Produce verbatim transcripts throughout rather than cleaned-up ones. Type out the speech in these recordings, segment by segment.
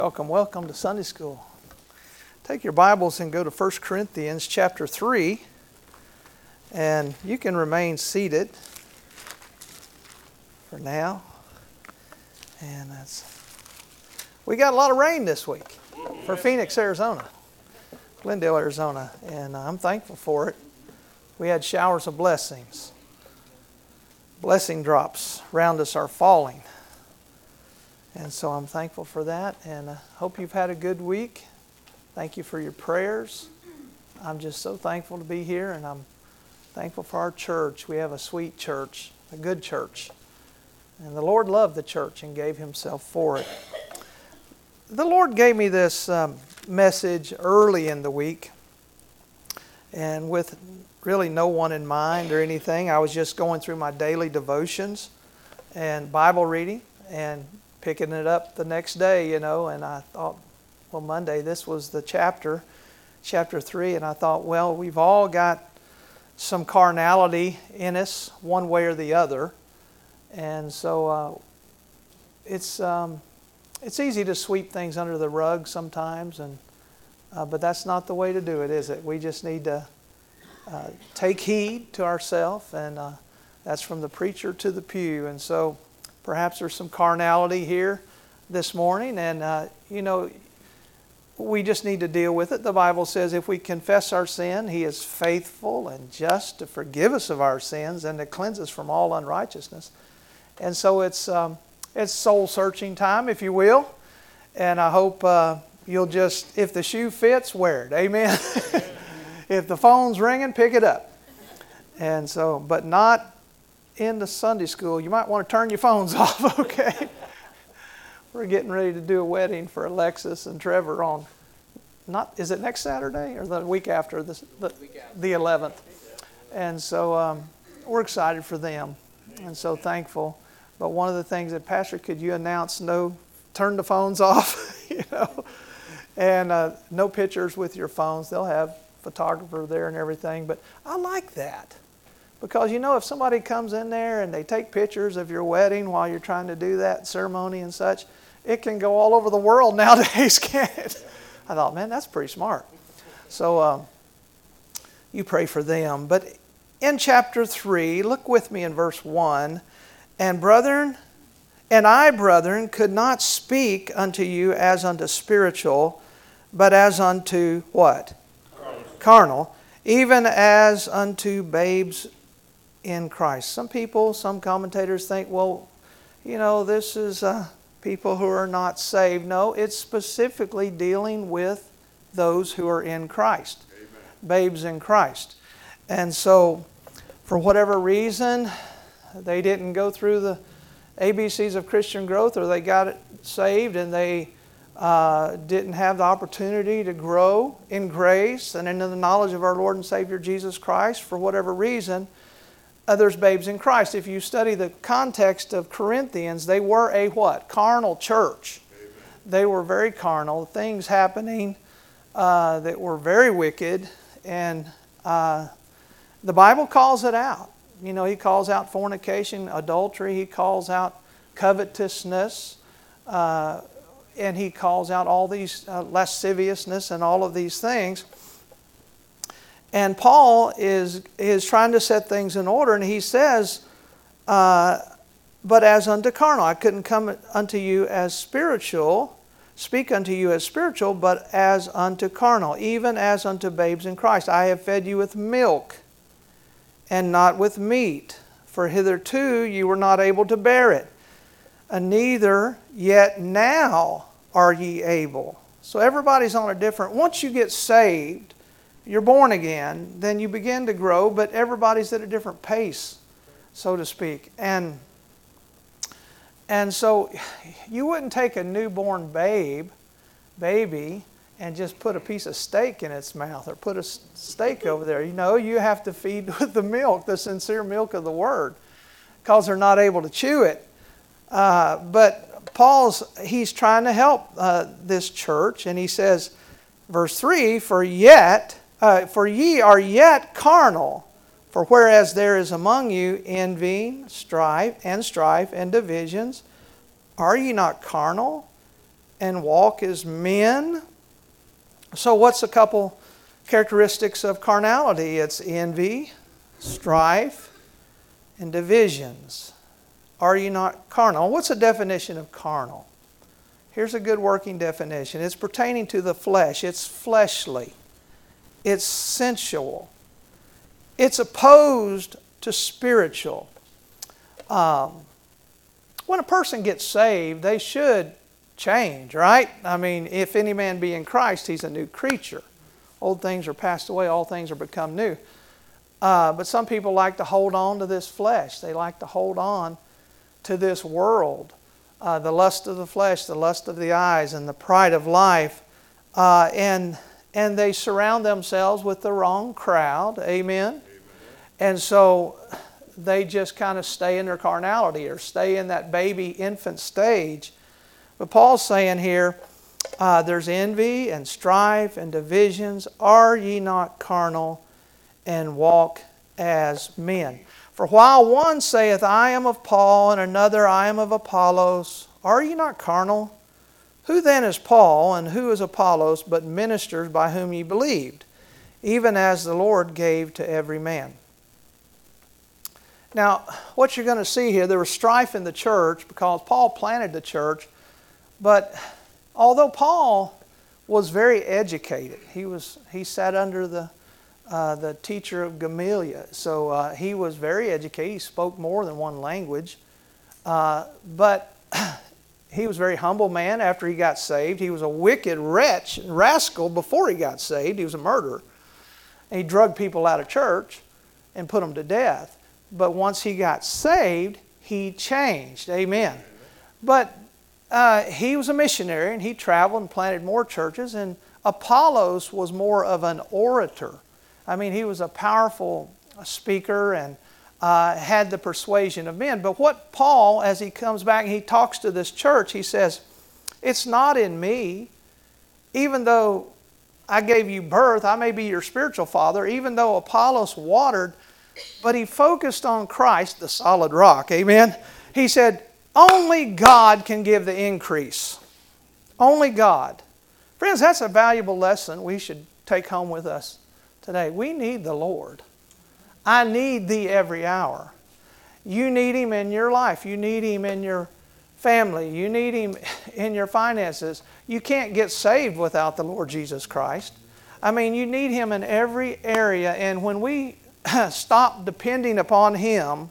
Welcome, welcome to Sunday School. Take your Bibles and go to First Corinthians chapter three, and you can remain seated for now. And that's we got a lot of rain this week for Phoenix, Arizona, Glendale, Arizona, and I'm thankful for it. We had showers of blessings. Blessing drops around us are falling. And so I'm thankful for that, and I hope you've had a good week. Thank you for your prayers. I'm just so thankful to be here, and I'm thankful for our church. We have a sweet church, a good church. And the Lord loved the church and gave Himself for it. The Lord gave me this um, message early in the week, and with really no one in mind or anything. I was just going through my daily devotions and Bible reading, and picking it up the next day, you know, and I thought, well, Monday, this was the chapter, chapter three, and I thought, well, we've all got some carnality in us, one way or the other, and so uh, it's um, it's easy to sweep things under the rug sometimes, and uh, but that's not the way to do it, is it? We just need to uh, take heed to ourselves, and uh, that's from the preacher to the pew, and so perhaps there's some carnality here this morning, and uh, you know, we just need to deal with it. The Bible says if we confess our sin, He is faithful and just to forgive us of our sins and to cleanse us from all unrighteousness. And so it's um, it's soul searching time, if you will, and I hope uh, you'll just, if the shoe fits, wear it. Amen. If the phone's ringing, pick it up. And so, but not in the Sunday school. You might want to turn your phones off, okay? We're getting ready to do a wedding for Alexis and Trevor on, not, is it next Saturday or the week after, this, the, the eleventh? And so um, we're excited for them and so thankful. But one of the things that, Pastor, could you announce no, turn the phones off, you know, and uh, no pictures with your phones. They'll have photographer there and everything, but I like that. Because, you know, if somebody comes in there and they take pictures of your wedding while you're trying to do that ceremony and such, it can go all over the world nowadays, can't it? I thought, man, that's pretty smart. So uh, you pray for them. But in chapter three, look with me in verse one. And brethren, and I, brethren, could not speak unto you as unto spiritual, but as unto what? Carnal. Carnal, even as unto babes in Christ. Some people, some commentators think, well, you know, this is uh, people who are not saved. No, it's specifically dealing with those who are in Christ. Amen. Babes in Christ. And so, for whatever reason, they didn't go through the A B Cs of Christian growth, or they got it saved and they uh, didn't have the opportunity to grow in grace and in the knowledge of our Lord and Savior Jesus Christ, for whatever reason, others babes in Christ. If you study the context of Corinthians, they were a what? Carnal church. Amen. They were very carnal. Things happening uh, that were very wicked. And uh, the Bible calls it out. You know, He calls out fornication, adultery. He calls out covetousness. Uh, and He calls out all these uh, lasciviousness and all of these things. And Paul is is trying to set things in order, and he says, uh, but as unto carnal. I couldn't come unto you as spiritual, speak unto you as spiritual, but as unto carnal, even as unto babes in Christ. I have fed you with milk, and not with meat, for hitherto you were not able to bear it, and neither yet now are ye able. So everybody's on a different, once you get saved, you're born again, then you begin to grow, but everybody's at a different pace, so to speak. And and so you wouldn't take a newborn babe, baby, and just put a piece of steak in its mouth or put a steak over there. You know, you have to feed with the milk, the sincere milk of the Word, because they're not able to chew it. Uh, but Paul's, he's trying to help uh, this church, and he says, verse three, for yet... Uh, for ye are yet carnal, for whereas there is among you envying, strife, and strife, and divisions, are ye not carnal, and walk as men. So what's a couple characteristics of carnality? It's envy, strife, and divisions. Are you not carnal? What's the definition of carnal? Here's a good working definition. It's pertaining to the flesh. It's fleshly. It's sensual. It's opposed to spiritual. Um, when a person gets saved, they should change, right? I mean, if any man be in Christ, he's a new creature. Old things are passed away, all things are become new. Uh, but some people like to hold on to this flesh. They like to hold on to this world. Uh, the lust of the flesh, the lust of the eyes, and the pride of life. Uh, and, and they surround themselves with the wrong crowd. Amen? Amen. And so they just kind of stay in their carnality or stay in that baby infant stage. But Paul's saying here, uh, there's envy and strife and divisions. Are ye not carnal and walk as men? For while one saith, I am of Paul, and another, I am of Apollos, are ye not carnal? Who then is Paul, and who is Apollos, but ministers by whom ye believed, even as the Lord gave to every man? Now, what you're going to see here, there was strife in the church because Paul planted the church, but although Paul was very educated, he was he sat under the Uh, the teacher of Gamaliel. So uh, he was very educated. He spoke more than one language. Uh, but he was a very humble man after he got saved. He was a wicked wretch, rascal before he got saved. He was a murderer. And he drugged people out of church and put them to death. But once he got saved, he changed. Amen. But uh, he was a missionary, and he traveled and planted more churches. And Apollos was more of an orator. I mean, he was a powerful speaker and uh, had the persuasion of men. But what Paul, as he comes back and he talks to this church, he says, it's not in me. Even though I gave you birth, I may be your spiritual father, even though Apollos watered, but he focused on Christ, the solid rock. Amen? He said, only God can give the increase. Only God. Friends, that's a valuable lesson we should take home with us today. We need the Lord. I need Thee every hour. You need Him in your life. You need Him in your family. You need Him in your finances. You can't get saved without the Lord Jesus Christ. I mean, you need Him in every area. And when we stop depending upon Him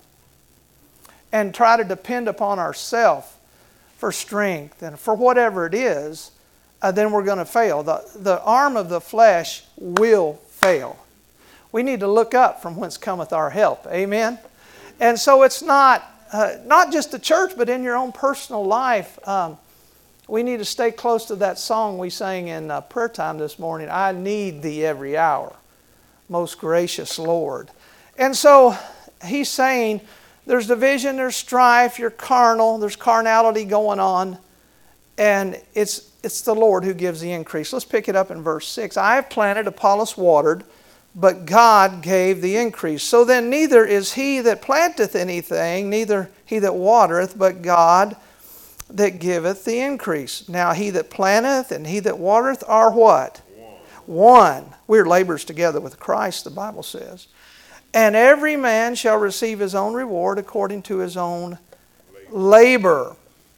and try to depend upon ourselves for strength and for whatever it is, uh, then we're going to fail. The, the arm of the flesh will fail. We need to look up from whence cometh our help. Amen? And so it's not, uh, not just the church, but in your own personal life. Um, we need to stay close to that song we sang in uh, prayer time this morning. I need Thee every hour, most gracious Lord. And so he's saying there's division, there's strife, you're carnal, there's carnality going on. And it's, it's the Lord who gives the increase. Let's pick it up in verse six. I have planted, Apollos watered, but God gave the increase. So then neither is he that planteth anything, neither he that watereth, but God that giveth the increase. Now he that planteth and he that watereth are what? One. One. We're laborers together with Christ, the Bible says. And every man shall receive his own reward according to his own labor.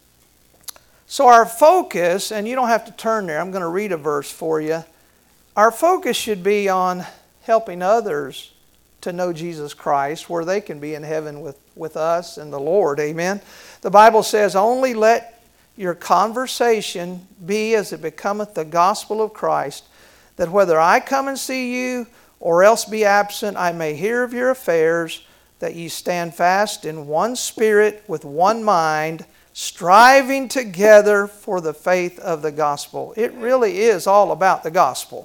So our focus, and you don't have to turn there, I'm going to read a verse for you. Our focus should be on helping others to know Jesus Christ, where they can be in heaven with, with us and the Lord. Amen. The Bible says, only let your conversation be as it becometh the gospel of Christ, that whether I come and see you or else be absent, I may hear of your affairs, that ye stand fast in one spirit with one mind, striving together for the faith of the gospel. It really is all about the gospel.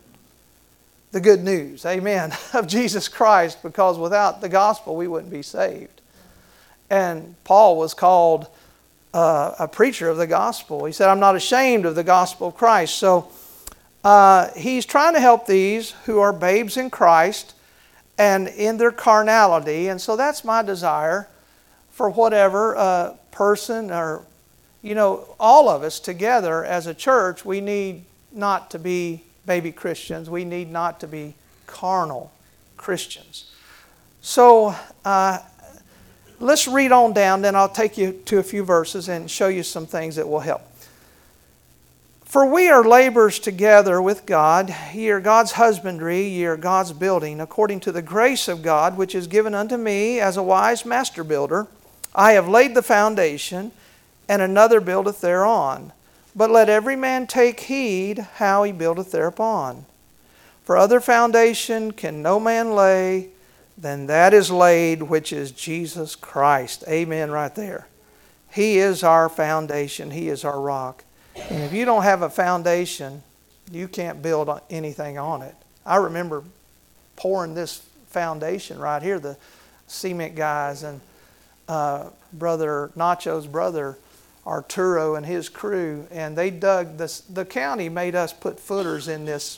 The good news, amen, of Jesus Christ, because without the gospel we wouldn't be saved. And Paul was called uh, a preacher of the gospel. He said, I'm not ashamed of the gospel of Christ. So uh, he's trying to help these who are babes in Christ and in their carnality. And so that's my desire for whatever uh, person or you know, all of us together as a church, we need not to be baby Christians. We need not to be carnal Christians. So uh, let's read on down, then I'll take you to a few verses and show you some things that will help. For we are laborers together with God. Ye are God's husbandry, ye are God's building, according to the grace of God, which is given unto me as a wise master builder. I have laid the foundation, and another buildeth thereon. But let every man take heed how he buildeth thereupon. For other foundation can no man lay than that is laid, which is Jesus Christ. Amen right there. He is our foundation. He is our rock. And if you don't have a foundation, you can't build anything on it. I remember pouring this foundation right here, the cement guys and uh, brother Nacho's brother Arturo and his crew, and they dug this. The county made us put footers in this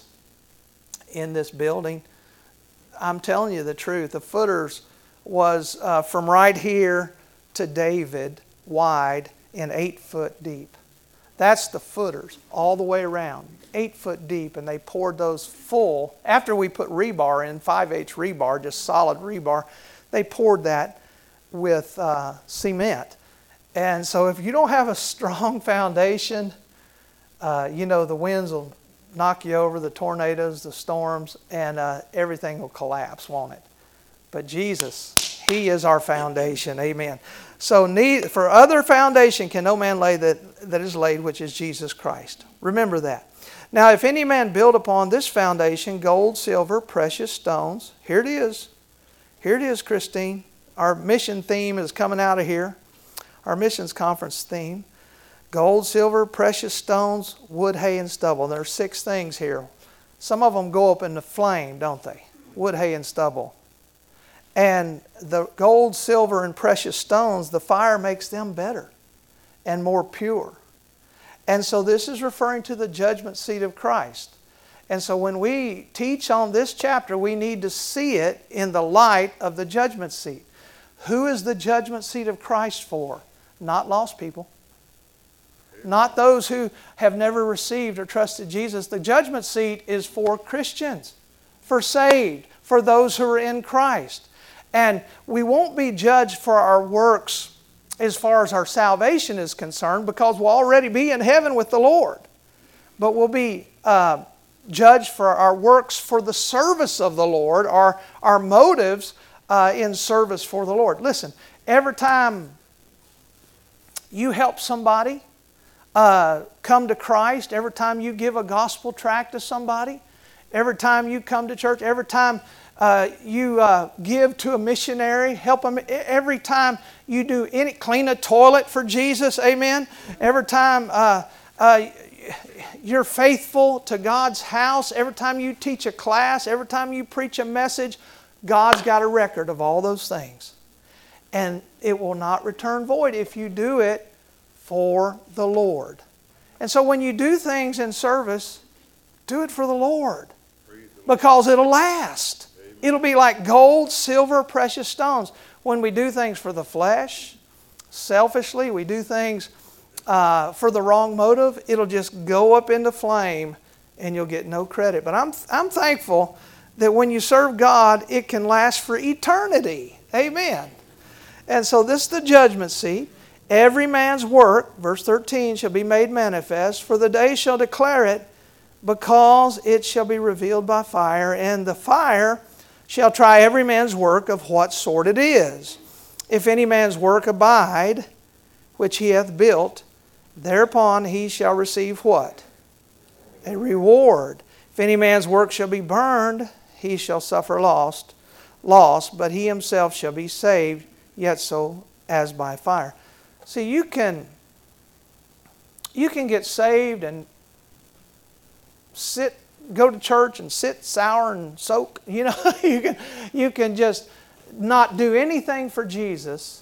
in this building. I'm telling you the truth. The footers was uh, from right here to David wide and eight foot deep. That's the footers all the way around, eight foot deep, and they poured those full. After we put rebar in, five eighths rebar, just solid rebar, they poured that with uh, cement. And so if you don't have a strong foundation, uh, you know, the winds will knock you over, the tornadoes, the storms, and uh, everything will collapse, won't it? But Jesus, He is our foundation. Amen. So need, for other foundation can no man lay that, that is laid, which is Jesus Christ. Remember that. Now, if any man build upon this foundation gold, silver, precious stones, here it is. Here it is, Christine. Our mission theme is coming out of here. Our missions conference theme. Gold, silver, precious stones, wood, hay, and stubble. There are six things here. Some of them go up in the flame, don't they? Wood, hay, and stubble. And the gold, silver, and precious stones, the fire makes them better and more pure. And so this is referring to the judgment seat of Christ. And so when we teach on this chapter, we need to see it in the light of the judgment seat. Who is the judgment seat of Christ for? Not lost people. Not those who have never received or trusted Jesus. The judgment seat is for Christians, for saved, for those who are in Christ. And we won't be judged for our works as far as our salvation is concerned, because we'll already be in heaven with the Lord. But we'll be uh, judged for our works for the service of the Lord, our, our motives uh, in service for the Lord. Listen, every time you help somebody uh, come to Christ, every time you give a gospel tract to somebody, every time you come to church, every time Uh, you uh, give to a missionary, help them. Every time you do any, clean a toilet for Jesus, amen. Every time uh, uh, you're faithful to God's house, every time you teach a class, every time you preach a message, God's got a record of all those things. And it will not return void if you do it for the Lord. And so when you do things in service, do it for the Lord, because it'll last. It'll be like gold, silver, precious stones. When we do things for the flesh, selfishly, we do things uh, for the wrong motive, it'll just go up into flame and you'll get no credit. But I'm, I'm thankful that when you serve God, it can last for eternity. Amen. And so this is the judgment seat. Every man's work, verse thirteen, shall be made manifest, for the day shall declare it, because it shall be revealed by fire, and the fire shall try every man's work of what sort it is. If any man's work abide, which he hath built, thereupon he shall receive what? A reward. If any man's work shall be burned, he shall suffer loss, loss, but he himself shall be saved, yet so as by fire. See, you can, you can get saved and sit go to church and sit sour and soak. You know, you can you can just not do anything for Jesus.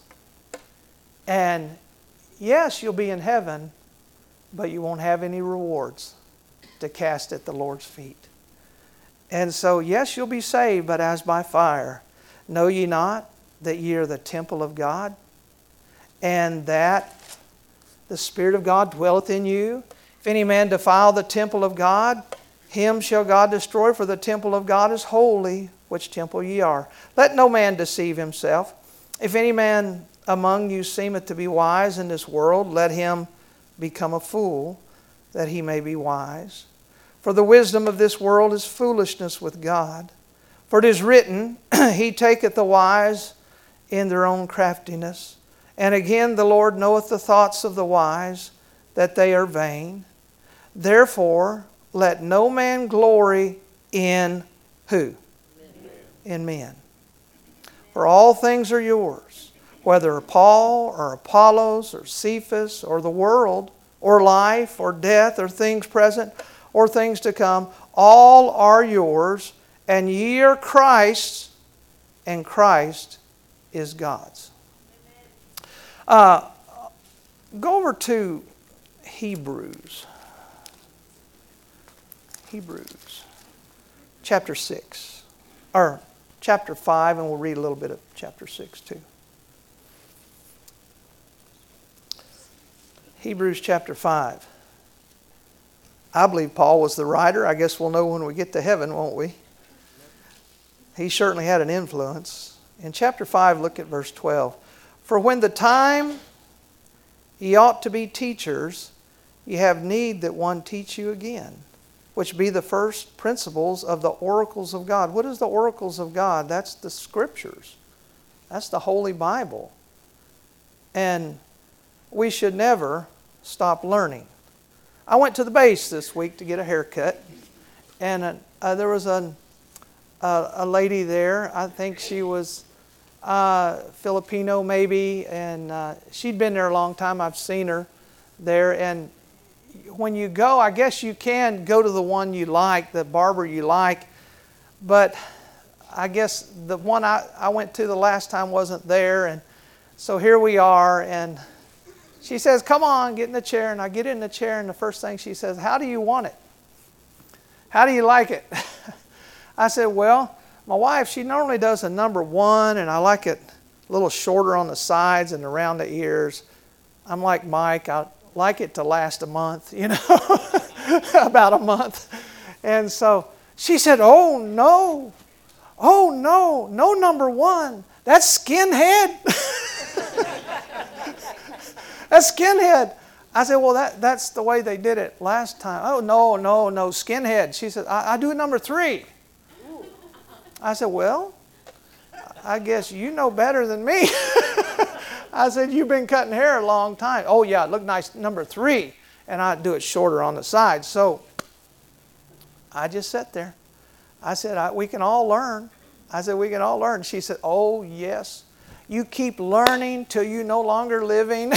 And yes, you'll be in heaven, but you won't have any rewards to cast at the Lord's feet. And so, yes, you'll be saved, but as by fire. Know ye not that ye are the temple of God, and that the Spirit of God dwelleth in you. If any man defile the temple of God, him shall God destroy, for the temple of God is holy, which temple ye are. Let no man deceive himself. If any man among you seemeth to be wise in this world, let him become a fool, that he may be wise. For the wisdom of this world is foolishness with God. For it is written, He taketh the wise in their own craftiness. And again, the Lord knoweth the thoughts of the wise, that they are vain. Therefore, let no man glory in who? In men. For all things are yours, whether Paul or Apollos or Cephas or the world or life or death or things present or things to come, all are yours, and ye are Christ's, and Christ is God's. Uh, go over to Hebrews. Hebrews chapter six. Or chapter five, and we'll read a little bit of chapter six too. Hebrews chapter five. I believe Paul was the writer. I guess we'll know when we get to heaven, won't we? He certainly had an influence. In chapter five, look at verse twelve. For when the time ye ought to be teachers, ye have need that one teach you again, which be the first principles of the oracles of God. What is the oracles of God? That's the Scriptures. That's the Holy Bible. And we should never stop learning. I went to the base this week to get a haircut, and uh, uh, there was a, a, a lady there. I think she was uh, Filipino maybe, and uh, she'd been there a long time. I've seen her there, and when you go, I guess you can go to the one you like, the barber you like, but I guess the one I, I went to the last time wasn't there, and so here we are, and she says, come on, get in the chair. And I get in the chair, and the first thing she says, how do you want it? How do you like it? I said, well, my wife, she normally does a number one, and I like it a little shorter on the sides and around the ears. I'm like Mike, I like it to last a month, you know, about a month. And so she said, oh, no, oh, no, no number one. That's skinhead. That's skinhead. I said, well, that, that's the way they did it last time. Oh, no, no, no, skinhead. She said, I, I do number three. I said, well, I guess you know better than me. I said, you've been cutting hair a long time. Oh, yeah, it looked nice, number three. And I do it shorter on the sides. So I just sat there. I said, I, we can all learn. I said, we can all learn. She said, oh, yes. You keep learning till you no longer living.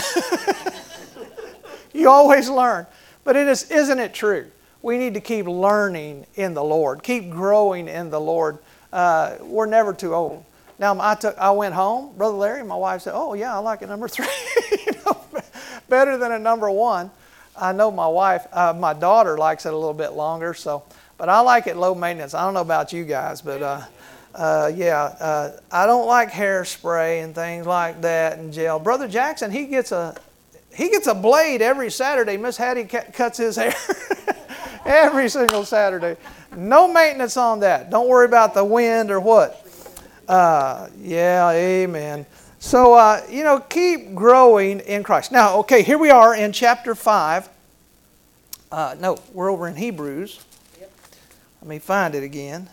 You always learn. But it is, isn't it true? We need to keep learning in the Lord. Keep growing in the Lord. Uh, we're never too old. Now, I, took, I went home. Brother Larry, my wife said, oh, yeah, I like a number three. You know, better than a number one. I know my wife, uh, my daughter likes it a little bit longer. So, but I like it low maintenance. I don't know about you guys, but... Uh, Uh, yeah, uh, I don't like hairspray and things like that and gel. Brother Jackson, he gets a he gets a blade every Saturday. Miss Hattie c- cuts his hair every single Saturday. No maintenance on that. Don't worry about the wind or what. Uh, yeah, amen. So, uh, you know, keep growing in Christ. Now, okay, here we are in chapter five. Uh, no, we're over in Hebrews. Let me find it again.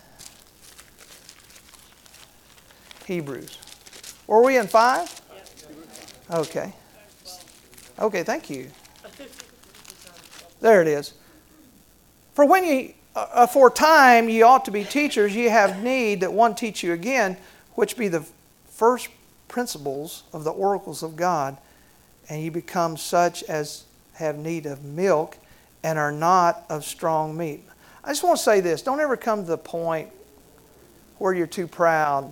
Hebrews. Were we in five? Okay. Okay, thank you. There it is. For when ye, uh, for time ye ought to be teachers, ye have need that one teach you again, which be the first principles of the oracles of God, and ye become such as have need of milk and are not of strong meat. I just want to say this. Don't ever come to the point where you're too proud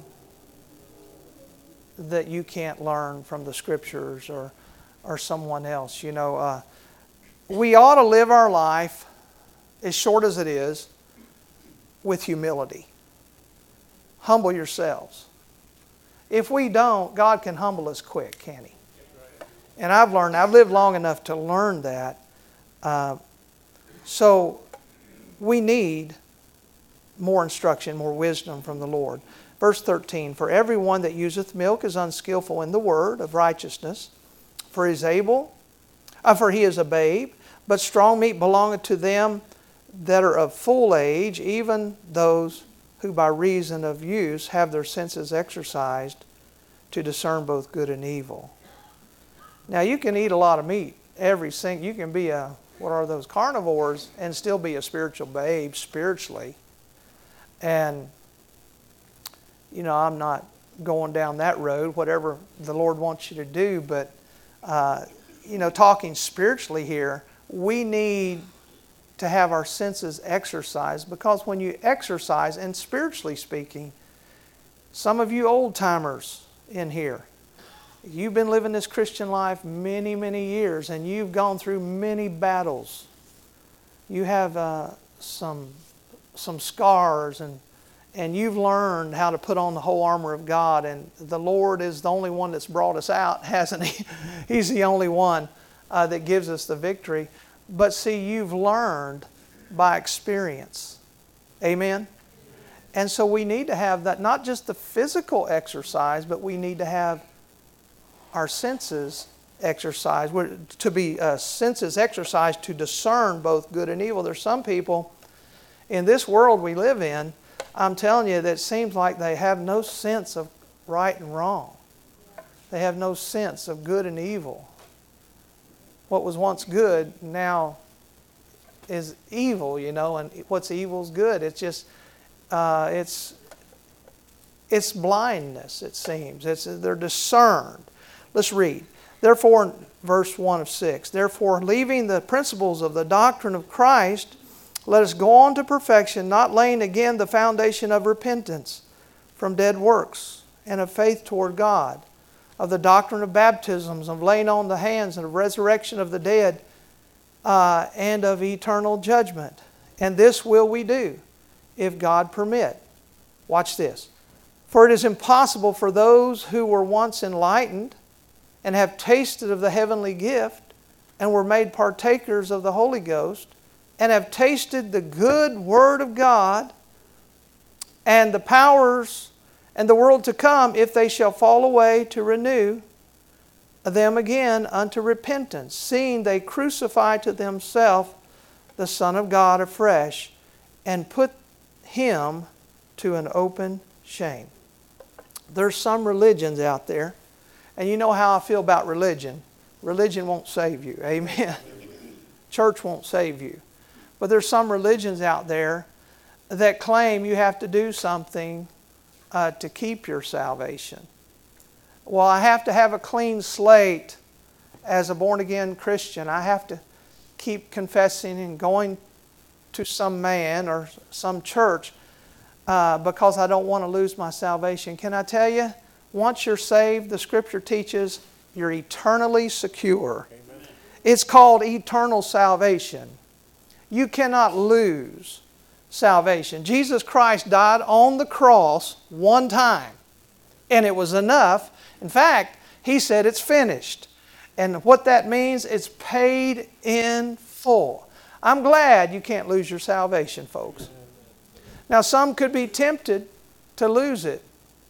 that you can't learn from the Scriptures or or someone else. You know, uh, we ought to live our life, as short as it is, with humility. Humble yourselves. If we don't, God can humble us quick, can't He? And I've learned, I've lived long enough to learn that. Uh, so we need more instruction, more wisdom from the Lord. Verse thirteen, for everyone that useth milk is unskillful in the word of righteousness, for he is able, uh, for he is a babe, but strong meat belongeth to them that are of full age, even those who by reason of use have their senses exercised to discern both good and evil. Now you can eat a lot of meat. Every single, you can be a, what are those, carnivores, and still be a spiritual babe spiritually. And, you know, I'm not going down that road, whatever the Lord wants you to do, but, uh, you know, talking spiritually here, we need to have our senses exercised, because when you exercise, and spiritually speaking, some of you old-timers in here, you've been living this Christian life many, many years, and you've gone through many battles. You have uh, some some scars, and and you've learned how to put on the whole armor of God, and the Lord is the only one that's brought us out, hasn't He? He's the only one uh, that gives us the victory. But see, you've learned by experience. Amen? And so we need to have that, not just the physical exercise, but we need to have our senses exercised, to be uh, senses exercised to discern both good and evil. There's some people in this world we live in, I'm telling you, that it seems like they have no sense of right and wrong. They have no sense of good and evil. What was once good now is evil, you know, and what's evil is good. It's just, uh, it's, it's blindness, it seems. It's, they're discerned. Let's read. Therefore, verse one of six, therefore, leaving the principles of the doctrine of Christ, let us go on to perfection, not laying again the foundation of repentance from dead works and of faith toward God, of the doctrine of baptisms, of laying on the hands, and of resurrection of the dead, uh, and of eternal judgment. And this will we do, if God permit. Watch this. For it is impossible for those who were once enlightened and have tasted of the heavenly gift and were made partakers of the Holy Ghost and have tasted the good Word of God and the powers and the world to come, if they shall fall away, to renew them again unto repentance, seeing they crucify to themselves the Son of God afresh and put Him to an open shame. There's some religions out there, and you know how I feel about religion. Religion won't save you. Amen. Church won't save you. But there's some religions out there that claim you have to do something uh, to keep your salvation. Well, I have to have a clean slate as a born-again Christian. I have to keep confessing and going to some man or some church uh, because I don't want to lose my salvation. Can I tell you, once you're saved, the Scripture teaches you're eternally secure. Amen. It's called eternal salvation. You cannot lose salvation. Jesus Christ died on the cross one time, and it was enough. In fact, He said it's finished. And what that means, it's paid in full. I'm glad you can't lose your salvation, folks. Now, some could be tempted to lose it.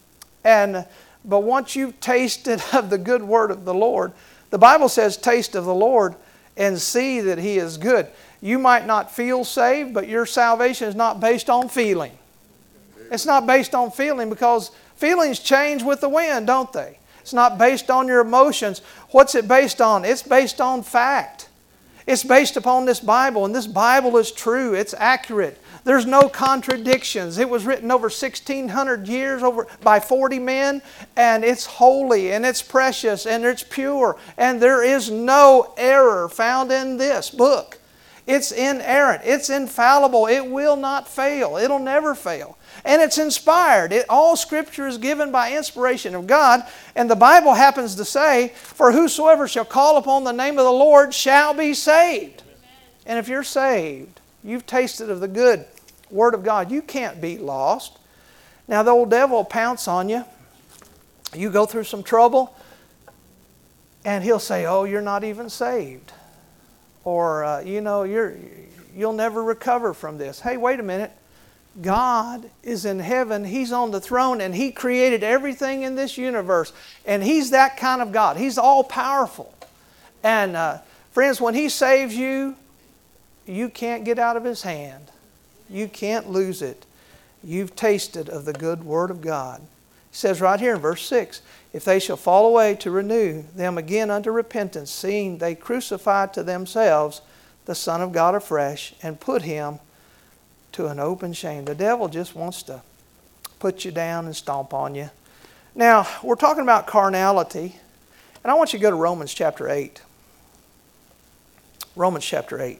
And but once you've tasted of the good word of the Lord, the Bible says, taste of the Lord and see that He is good. You might not feel saved, but your salvation is not based on feeling. It's not based on feeling, because feelings change with the wind, don't they? It's not based on your emotions. What's it based on? It's based on fact. It's based upon this Bible, and this Bible is true. It's accurate. There's no contradictions. It was written over sixteen hundred years over by forty men, and it's holy, and it's precious, and it's pure, and there is no error found in this book. It's inerrant. It's infallible. It will not fail. It'll never fail. And it's inspired. It, all Scripture is given by inspiration of God. And the Bible happens to say, for whosoever shall call upon the name of the Lord shall be saved. Amen. And if you're saved, you've tasted of the good Word of God, you can't be lost. Now the old devil will pounce on you. You go through some trouble. And he'll say, oh, you're not even saved. Or, uh, you know, you're, you'll never recover from this. Hey, wait a minute. God is in heaven. He's on the throne, and He created everything in this universe. And He's that kind of God. He's all-powerful. And, uh, friends, when He saves you, you can't get out of His hand. You can't lose it. You've tasted of the good Word of God. He says right here in verse six, if they shall fall away, to renew them again unto repentance, seeing they crucify to themselves the Son of God afresh, and put Him to an open shame. The devil just wants to put you down and stomp on you. Now, we're talking about carnality, and I want you to go to Romans chapter eight. Romans chapter eight.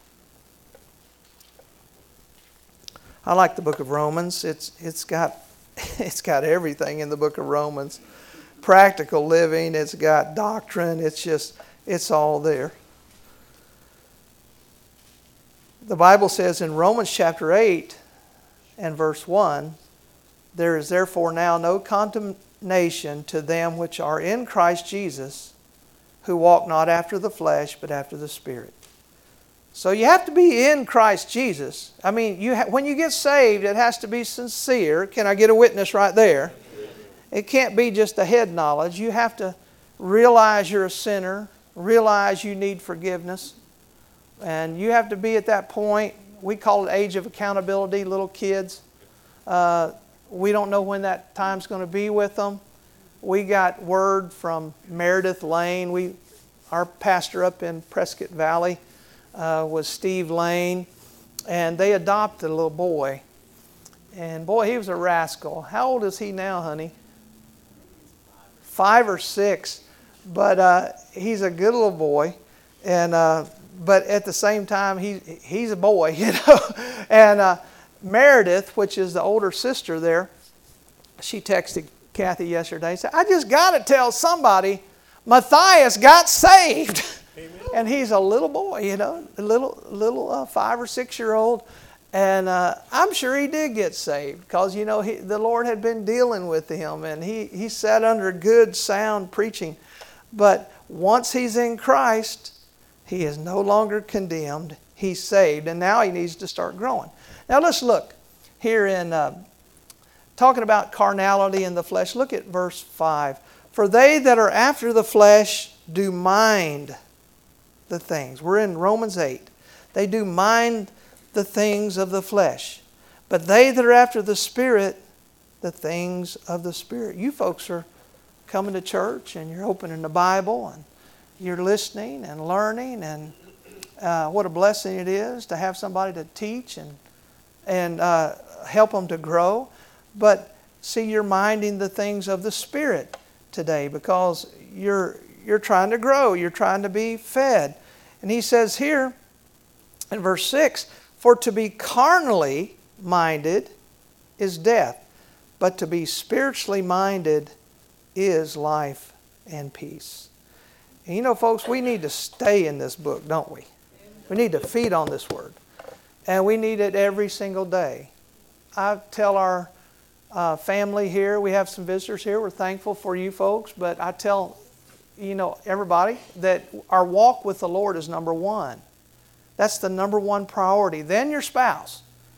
I like the book of Romans. It's it's got it's got everything in the book of Romans. Practical living, it's got doctrine, it's just it's all there. The Bible says in Romans chapter eight and verse one, there is therefore now no condemnation to them which are in Christ Jesus, who walk not after the flesh, but after the Spirit. So you have to be in Christ Jesus. I mean, you ha- when you get saved, it has to be sincere. Can I get a witness right there? It can't be just a head knowledge. You have to realize you're a sinner, realize you need forgiveness. And you have to be at that point, we call it age of accountability, little kids. Uh, we don't know when that time's going to be with them. We got word from Meredith Lane. We, our pastor up in Prescott Valley uh, was Steve Lane. And they adopted a little boy. And boy, he was a rascal. How old is he now, honey? Five or six. But uh, he's a good little boy. And... Uh, But at the same time, he he's a boy, you know. And uh, Meredith, which is the older sister there, she texted Kathy yesterday and said, I just got to tell somebody, Matthias got saved. Amen. And he's a little boy, you know, a little, little uh, five or six-year-old. And uh, I'm sure he did get saved because, you know, he, the Lord had been dealing with him. And he, he sat under good, sound preaching. But once he's in Christ, he is no longer condemned. He's saved. And now he needs to start growing. Now let's look here in uh, talking about carnality in the flesh. Look at verse five. For they that are after the flesh do mind the things. We're in Romans eight. They do mind the things of the flesh. But they that are after the Spirit, the things of the Spirit. You folks are coming to church and you're opening the Bible and you're listening and learning, and uh, what a blessing it is to have somebody to teach and and uh, help them to grow. But see, you're minding the things of the Spirit today because you're you're trying to grow. You're trying to be fed. And he says here in verse six, for to be carnally minded is death, but to be spiritually minded is life and peace. And you know, folks, we need to stay in this book, don't we? We need to feed on this Word. And we need it every single day. I tell our uh, family here, we have some visitors here, we're thankful for you folks, but I tell, you know, everybody that our walk with the Lord is number one. That's the number one priority. Then your spouse.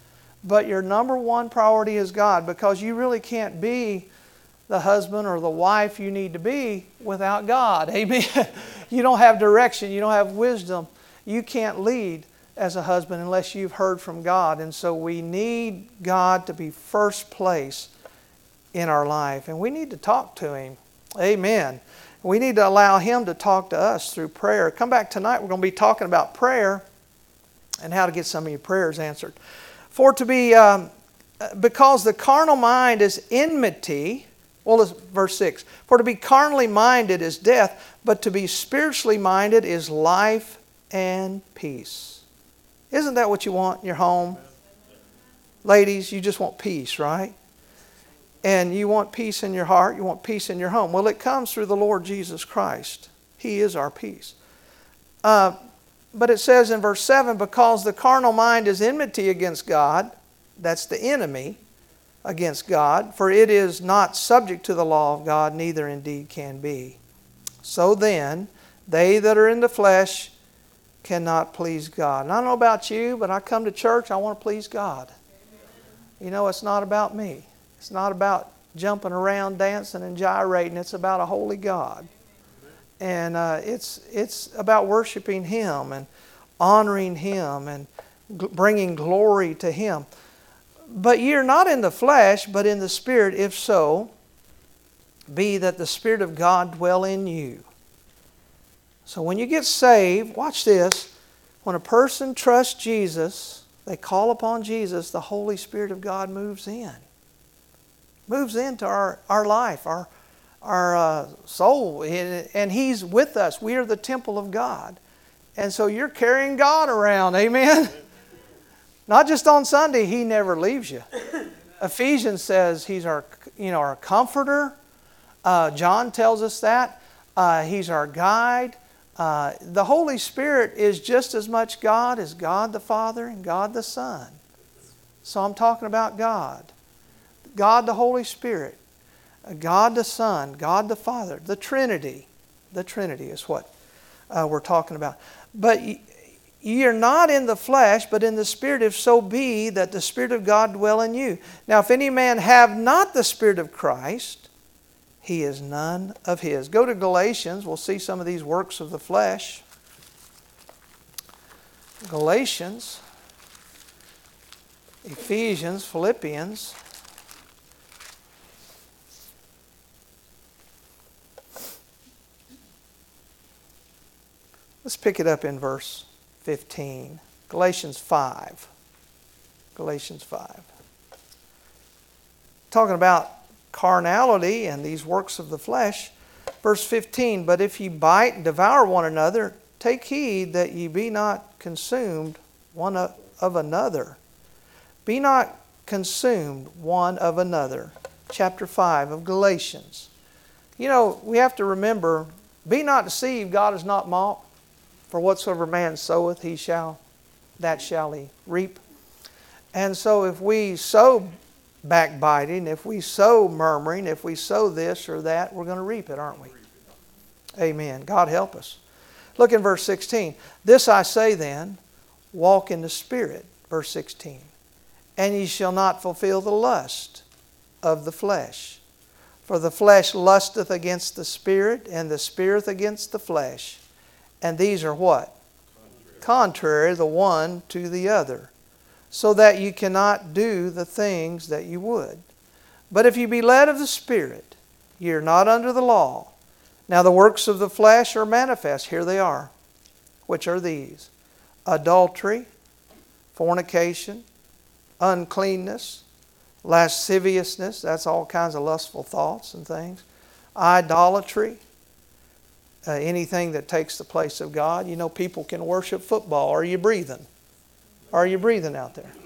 But your number one priority is God, because you really can't be the husband or the wife you need to be without God. Amen. You don't have direction. You don't have wisdom. You can't lead as a husband unless you've heard from God. And so we need God to be first place in our life. And we need to talk to Him. Amen. We need to allow Him to talk to us through prayer. Come back tonight. We're going to be talking about prayer and how to get some of your prayers answered. For to be, um, because the carnal mind is enmity. Well, it's verse six. For to be carnally minded is death, but to be spiritually minded is life and peace. Isn't that what you want in your home? Ladies, you just want peace, right? And you want peace in your heart. You want peace in your home. Well, it comes through the Lord Jesus Christ. He is our peace. Uh, but it says in verse seven, because the carnal mind is enmity against God, that's the enemy against God, for it is not subject to the law of God, neither indeed can be. So then, they that are in the flesh cannot please God. And I don't know about you, but I come to church, I want to please God. You know, it's not about me. It's not about jumping around, dancing and gyrating. It's about a holy God. And uh, it's, it's about worshiping Him and honoring Him and g- bringing glory to Him. But ye are not in the flesh, but in the Spirit, if so be that the Spirit of God dwell in you. So when you get saved, watch this. When a person trusts Jesus, they call upon Jesus, the Holy Spirit of God moves in. Moves into our, our life, our, our uh, soul. And He's with us. We are the temple of God. And so you're carrying God around. Amen? Not just on Sunday. He never leaves you. Ephesians says He's our, you know, our comforter. Uh, John tells us that. Uh, he's our guide. Uh, the Holy Spirit is just as much God as God the Father and God the Son. So I'm talking about God. God the Holy Spirit. God the Son. God the Father. The Trinity. The Trinity is what uh, we're talking about. But ye, ye are not in the flesh, but in the Spirit, if so be that the Spirit of God dwell in you. Now if any man have not the Spirit of Christ, he is none of His. Go to Galatians. We'll see some of these works of the flesh. Galatians, Ephesians, Philippians. Let's pick it up in verse fifteen. Galatians five. Galatians five. Talking about carnality and these works of the flesh. Verse fifteen, but if ye bite and devour one another, take heed that ye be not consumed one of another. Be not consumed one of another. Chapter five of Galatians. You know, we have to remember, be not deceived, God is not mocked. For whatsoever man soweth, he shall, that shall he reap. And so if we sow backbiting, if we sow murmuring, if we sow this or that, we're going to reap it, aren't we? Amen. God help us. Look in verse sixteen. This I say then, walk in the Spirit. Verse sixteen. And ye shall not fulfill the lust of the flesh. For the flesh lusteth against the Spirit, and the Spirit against the flesh. And these are what? Contrary, the one to the other. So that you cannot do the things that you would. But if you be led of the Spirit, ye are not under the law. Now the works of the flesh are manifest. Here they are. Which are these? Adultery, fornication, uncleanness, lasciviousness. That's all kinds of lustful thoughts and things. Idolatry. Uh, anything that takes the place of God. You know, people can worship football. Are you breathing? Are you breathing out there?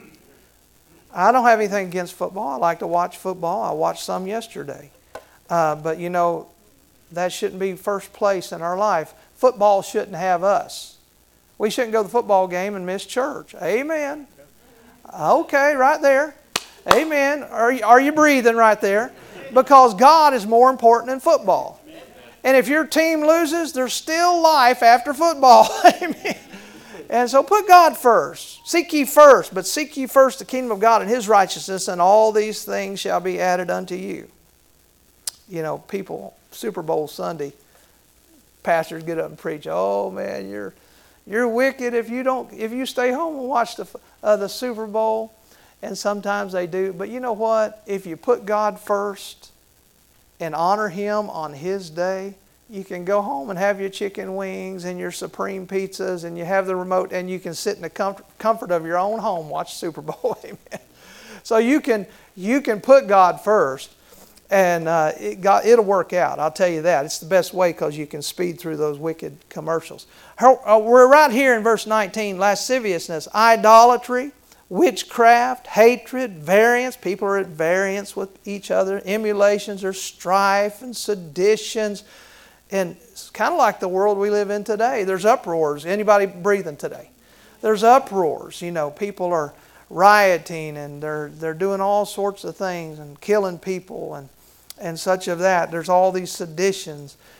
I don't have anything against football. I like to watch football. I watched some yesterday. Uh, but you know, that shouldn't be first place in our life. Football shouldn't have us. We shouldn't go to the football game and miss church. Amen. Okay, right there. Amen. Are you, are you breathing right there? Because God is more important than football. And if your team loses, there's still life after football. Amen. And so put God first. Seek ye first, but seek ye first the kingdom of God and His righteousness, and all these things shall be added unto you. You know, people, Super Bowl Sunday, pastors get up and preach, oh man, you're you're wicked if you don't if you stay home and watch the uh, the Super Bowl. And sometimes they do. But you know what? If you put God first and honor Him on His day, you can go home and have your chicken wings and your supreme pizzas, and you have the remote, and you can sit in the comfort, comfort of your own home, watch Super Bowl. Amen. So you can you can put God first, and uh, it got, it'll work out. I'll tell you that. It's the best way because you can speed through those wicked commercials. We're right here in verse nineteen. Lasciviousness, idolatry, witchcraft, hatred, variance. People are at variance with each other. Emulations or strife and seditions. And it's kind of like the world we live in today. There's uproars. Anybody breathing today? There's uproars. You know, people are rioting and they're they're doing all sorts of things and killing people and, and such of that. There's all these seditions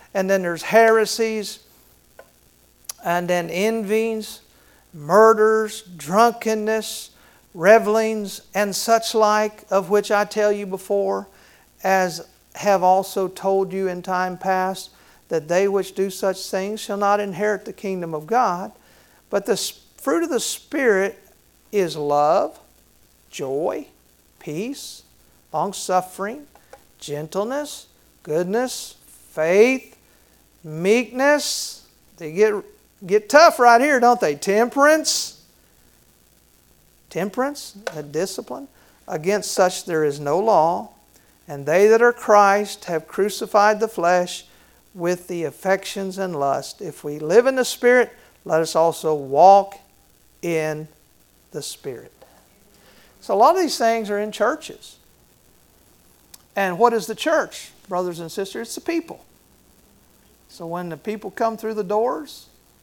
And then there's heresies, and then envyings, murders, drunkenness, revelings, and such like, of which I tell you before, as have also told you in time past, that they which do such things shall not inherit the kingdom of God. But the fruit of the Spirit is love, joy, peace, long-suffering, gentleness, goodness, faith, meekness. They get, get tough right here, don't they? Temperance. Temperance, a discipline. Against such there is no law. And they that are Christ have crucified the flesh with the affections and lust. If we live in the Spirit, let us also walk in the Spirit. So a lot of these things are in churches. And what is the church, brothers and sisters? It's the people. So when the people come through the doors,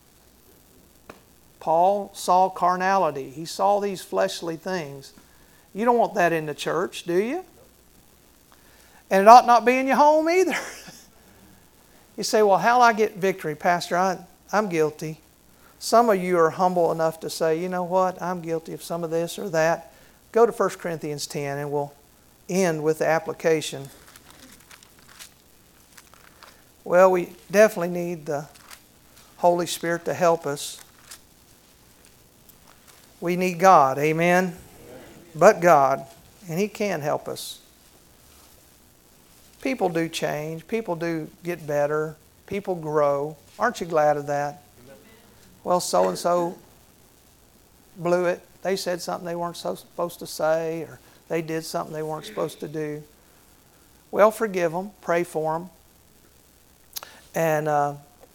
Paul saw carnality. He saw these fleshly things. You don't want that in the church, do you? And it ought not be in your home either. You say, well, how'll I get victory, Pastor? I, I'm guilty. Some of you are humble enough to say, you know what, I'm guilty of some of this or that. Go to First Corinthians ten and we'll end with the application. Well, we definitely need the Holy Spirit to help us. We need God, amen? Amen. But God, and He can help us. People do change. People do get better. People grow. Aren't you glad of that? Amen. Well, so-and-so blew it. They said something they weren't so supposed to say, or they did something they weren't supposed to do. Well, forgive them. Pray for them. And uh,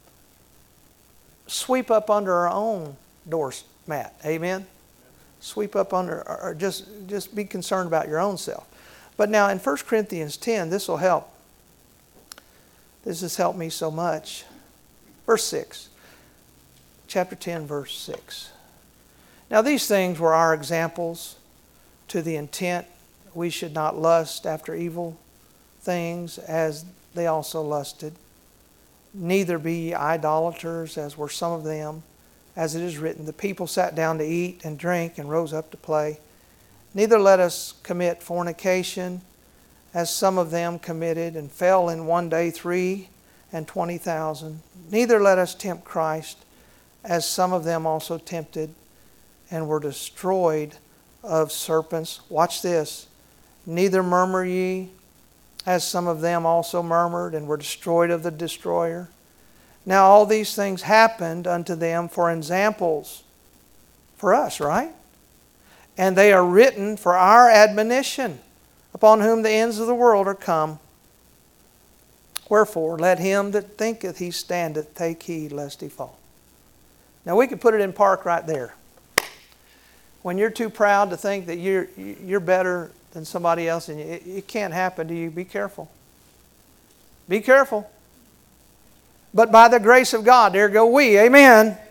sweep up under our own doormat. Amen? Sweep up under, or just, just be concerned about your own self. But now in First Corinthians ten, this will help. This has helped me so much. Verse six. Chapter ten, verse six. Now these things were our examples, to the intent we should not lust after evil things as they also lusted. Neither be ye idolaters, as were some of them. As it is written, the people sat down to eat and drink and rose up to play. Neither let us commit fornication, as some of them committed, and fell in one day three and twenty thousand. Neither let us tempt Christ, as some of them also tempted, and were destroyed of serpents. Watch this. Neither murmur ye, as some of them also murmured, and were destroyed of the destroyer. Now all these things happened unto them for examples, for us, right? And they are written for our admonition, upon whom the ends of the world are come. Wherefore, let him that thinketh he standeth take heed lest he fall. Now we could put it in park right there. When you're too proud to think that you're, you're better than somebody else, and it, it can't happen to you, be careful. Be careful. But by the grace of God, there go we. Amen. Amen.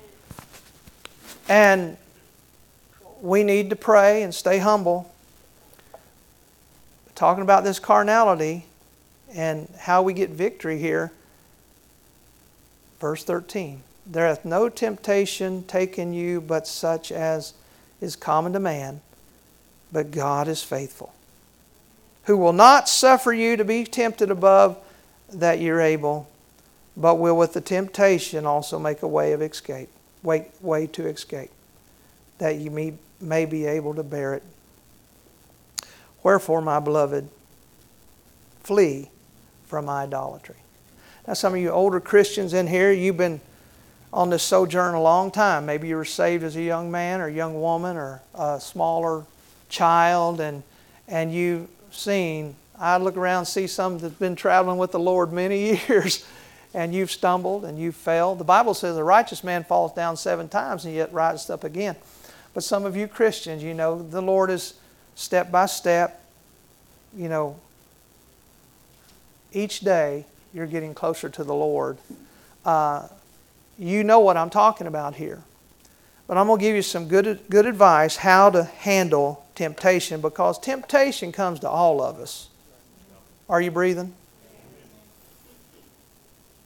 And we need to pray and stay humble. Talking about this carnality and how we get victory here. Verse thirteen. There hath no temptation taken you but such as is common to man, but God is faithful, who will not suffer you to be tempted above that you're able, but will with the temptation also make a way of escape, way, way to escape, that you may, may be able to bear it. Wherefore, my beloved, flee from idolatry. Now, some of you older Christians in here, you've been on this sojourn a long time. Maybe you were saved as a young man or a young woman or a smaller child, and and you've seen, I look around and see some that's been traveling with the Lord many years, and you've stumbled and you've failed. The Bible says a righteous man falls down seven times and yet rises up again. But some of you Christians, you know, the Lord is step by step, you know, each day you're getting closer to the Lord. Uh, you know what I'm talking about here. But I'm going to give you some good, good advice how to handle temptation, because temptation comes to all of us. Are you breathing?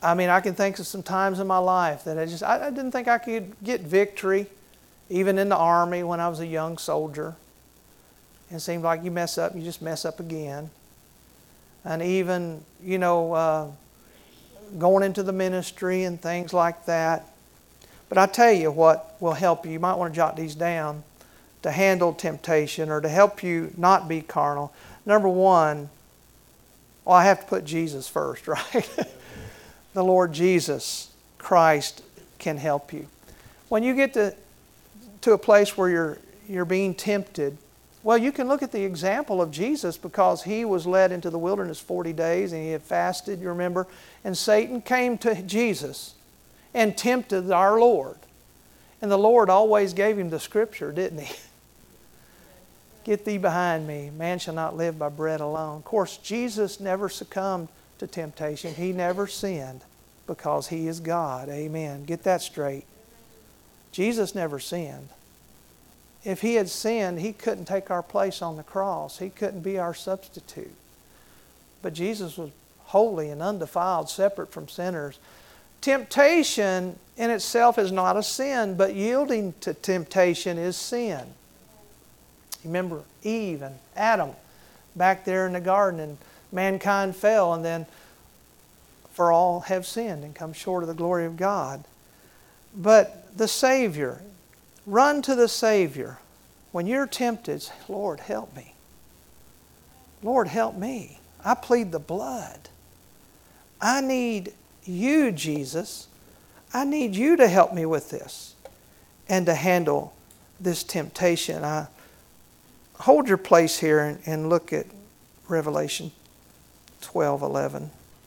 I mean, I can think of some times in my life that I just, I, I didn't think I could get victory, even in the Army when I was a young soldier. It seemed like you mess up, you just mess up again. And even, you know, uh, going into the ministry and things like that. But I tell you what will help you. You might want to jot these down to handle temptation or to help you not be carnal. Number one, well, I have to put Jesus first, right? The Lord Jesus Christ can help you. When you get to, to a place where you're, you're being tempted, well, you can look at the example of Jesus because He was led into the wilderness forty days and He had fasted, you remember? And Satan came to Jesus and tempted our Lord. And the Lord always gave Him the Scripture, didn't He? Get thee behind me. Man shall not live by bread alone. Of course, Jesus never succumbed to temptation. He never sinned because He is God. Amen. Get that straight. Jesus never sinned. If He had sinned, He couldn't take our place on the cross. He couldn't be our substitute. But Jesus was holy and undefiled, separate from sinners. Temptation in itself is not a sin, but yielding to temptation is sin. Remember Eve and Adam back there in the garden, and mankind fell, and then for all have sinned and come short of the glory of God. But the Savior, run to the Savior. When you're tempted, say, Lord, help me. Lord, help me. I plead the blood. I need You, Jesus. I need You to help me with this and to handle this temptation. I hold your place here and, and look at Revelation twelve eleven.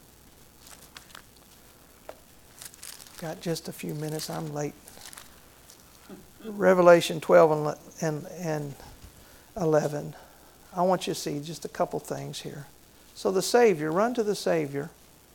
Got just a few minutes. I'm late. Revelation twelve and, and eleven. I want you to see just a couple things here. So the Savior, run to the Savior.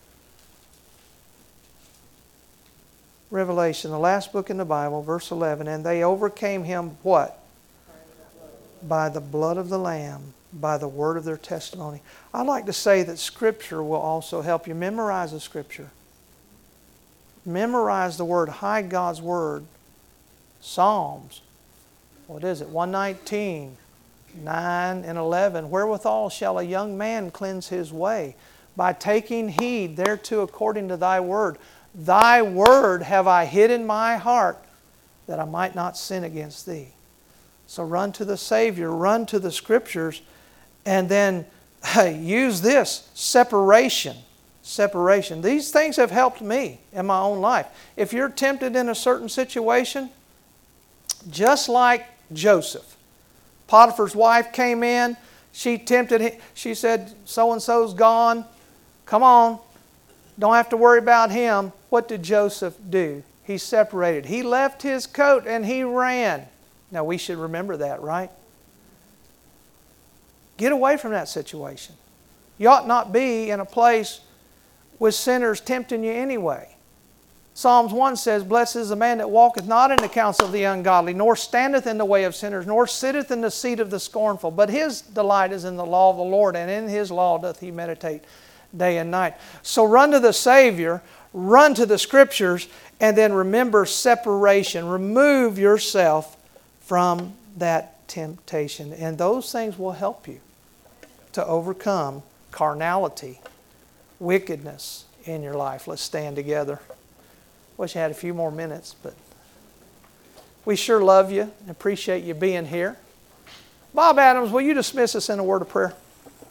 Revelation, the last book in the Bible, verse eleven. And they overcame Him, what? By the blood of the Lamb, by the word of their testimony. I'd like to say that Scripture will also help you. Memorize the Scripture. Memorize the Word. Hide God's Word. Psalms. What is it? one nineteen, nine and eleven. Wherewithal shall a young man cleanse his way? By taking heed thereto according to Thy word. Thy word have I hid in my heart that I might not sin against Thee. So run to the Savior, run to the Scriptures, and then hey, use this, separation. Separation. These things have helped me in my own life. If you're tempted in a certain situation, just like Joseph, Potiphar's wife came in, she tempted him, she said, so-and-so's gone, come on, don't have to worry about him. What did Joseph do? He separated. He left his coat and he ran. Now we should remember that, right? Get away from that situation. You ought not be in a place with sinners tempting you anyway. Psalms one says, Blessed is the man that walketh not in the counsel of the ungodly, nor standeth in the way of sinners, nor sitteth in the seat of the scornful. But his delight is in the law of the Lord, and in His law doth he meditate day and night. So run to the Savior, run to the Scriptures, and then remember separation. Remove yourself from that temptation. And those things will help you to overcome carnality, wickedness in your life. Let's stand together. Wish I had a few more minutes, but we sure love you and appreciate you being here. Bob Adams, will you dismiss us in a word of prayer?